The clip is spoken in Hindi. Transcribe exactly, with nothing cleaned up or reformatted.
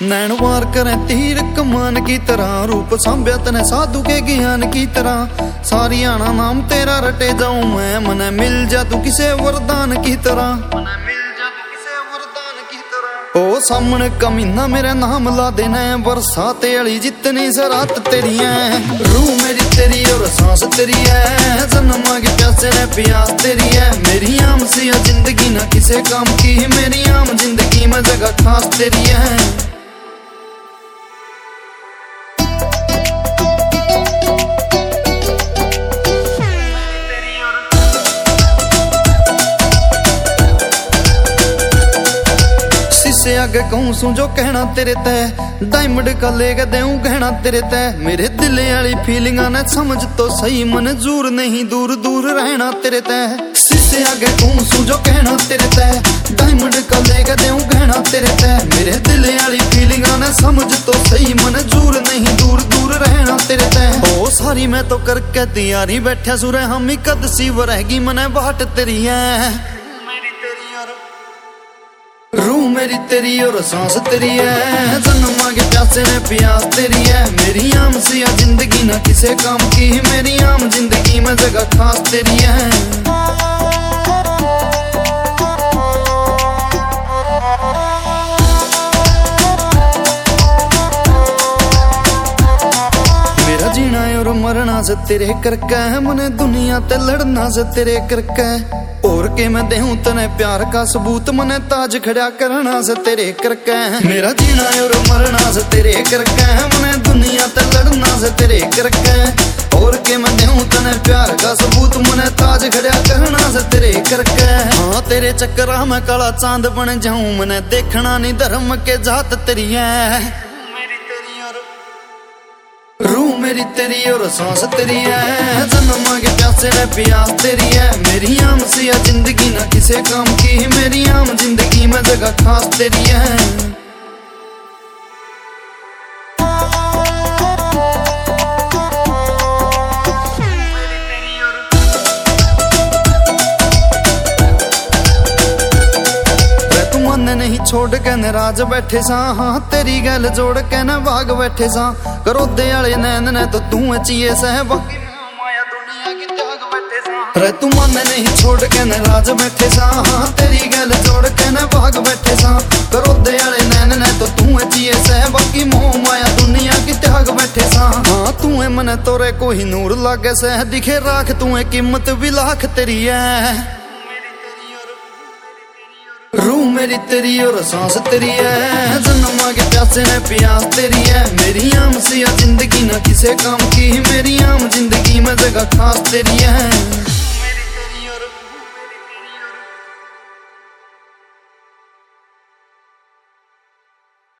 नैन वार करे तीर कमान की तरह, रूप सांभ्या तने साधु के ज्ञान की तरह। सारी आना नाम तेरा रटे जाऊं मैं, मने मिल जा तू किसे वरदान की तरह। ओ सामने कमीना मेरा नाम ला देना, बरसात आली जितनी सरात तेरी है। रूह मेरी तेरी और सांस तेरी है, जन्म के प्यासे ने प्यास तेरी है। मेरी आम सी जिंदगी ना किसे काम की, मेरी आम जिंदगी में जगह खास तेरी है। से आगे कहूं सू जो कहना तेरे तय, डायमंड का लेके देऊं गहना तेरे तय। मेरे दिल वाली फीलिंगा ने समझ तो सही, मंजूर नहीं दूर दूर रहना तेरे तय। से आगे कहूं सू जो कहना तेरे तय, डायमंड का लेके देऊं गहना तेरे तय। मेरे दिल वाली फीलिंगा ने समझ तो सही, मंजूर नहीं दूर दूर रहना तेरे तय। ओ सारी मैं तो करके तैयारी बैठा सुरे, हम ही कद सी वो रहेगी मने बाट तेरी है। रूह मेरी तेरी और सांस तेरी है, जन्म के प्यासे ने प्यास तेरी है। मेरी आम सी जिंदगी ना किसे काम की, मेरी आम जिंदगी में जगह खास तेरी है। मेरा जीना और मरना से तेरे करके, मने दुनिया ते लड़ना से तेरे करके। और के मैं देहूं तने प्यार का सबूत, मने ताज खड़ा करना से तेरे करके। मेरा जीना और मरना से तेरे करके, मने दुनिया ते लड़ना से तेरे करके। और के मैं देहूं तने प्यार का सबूत, मने ताज खड़ा करना से तेरे करके। हाँ तेरे चक्करा में काला चांद बन जाऊं, मने देखना नहीं धर्म के जात तेरी है। रूह मेरी तेरी और सांस तेरी है, जन्म के प्यासे ने प्यास तेरी है। मेरी आम सी जिंदगी ना किसे काम की, मेरी आम जिंदगी में जगह खास तेरी है। नहीं छोड़ के नाराज बैठे सा, हाँ तेरी गल जोड़ के न भाग बैठे सा। करोदे वाले नैन ने तो तू चाहिए सह, बाकी माया दुनिया की त्याग बैठे सा। रे तू मन नहीं छोड़ के नाराज बैठे सा, हाँ तेरी गल जोड़ के न भाग बैठे सा। करोदे वाले नैन ने तो तू चाहिए सह, बाकी मोह माया दुनिया की त्याग बैठे सा। हाँ तू मन तोरे कोई नूर लागे सह, दिखे राख तू कीमत भी लाख तेरी है। रूह मेरी तेरी और सांस तेरी है, जन्म के प्यासे ने प्यास तेरी है। मेरी आम सी जिंदगी ना किसे काम की, मेरी आम जिंदगी में जगह खास तेरी है।